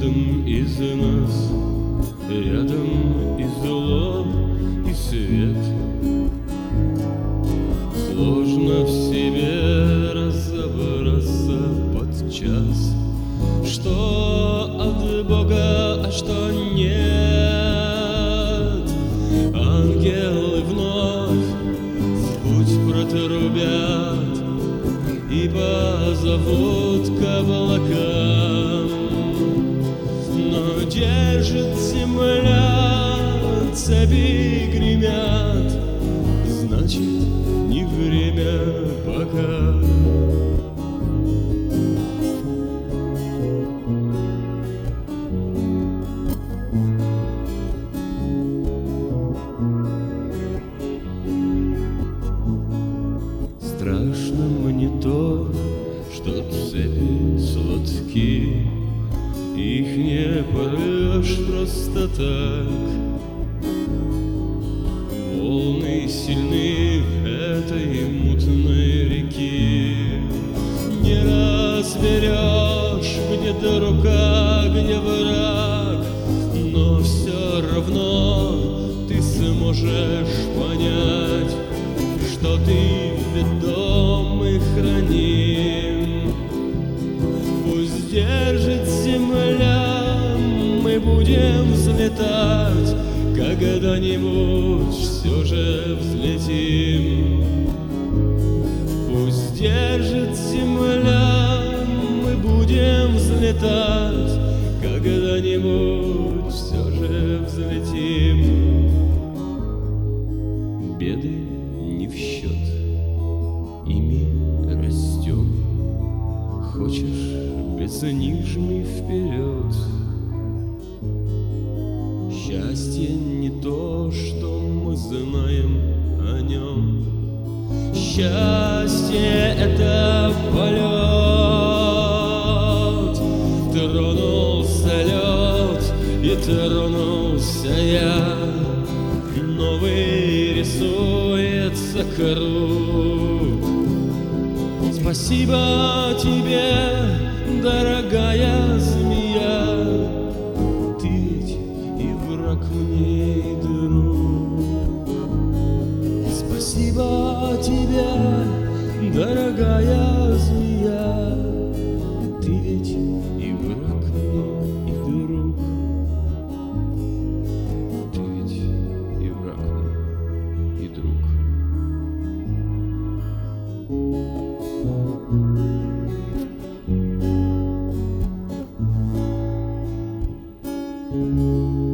каждом из нас рядом и зло, и свет. Сложно в себе разобраться подчас, что от Бога, а что нет. Ангелы вновь в путь протрубят и позовут к облакам, но держит земля, цепи гремят, значит, не время пока. Страшно мне то, что цепи сладки, их не порвешь просто так. Волны сильны этой мутной реки, не разберешь, где рука, где враг, но все равно ты сможешь понять, что ты ведом и храним. Пусть держит земля, мы будем взлетать, когда-нибудь все же взлетим. Пусть держит земля, мы будем взлетать, когда-нибудь все же взлетим. Беды не в счет, ими растем. Хочешь, без них жми вперед. Счастье не то, что мы знаем о нем. Счастье — это полет. Тронулся лед, и тронулся я. Новый рисуется круг. Спасибо тебе, дорогая змея. Ты ведь и враг мне, и друг. Спасибо тебе, дорогая змея. Ты ведь и враг мне, и друг. Ты ведь и враг мне, и друг. Thank you.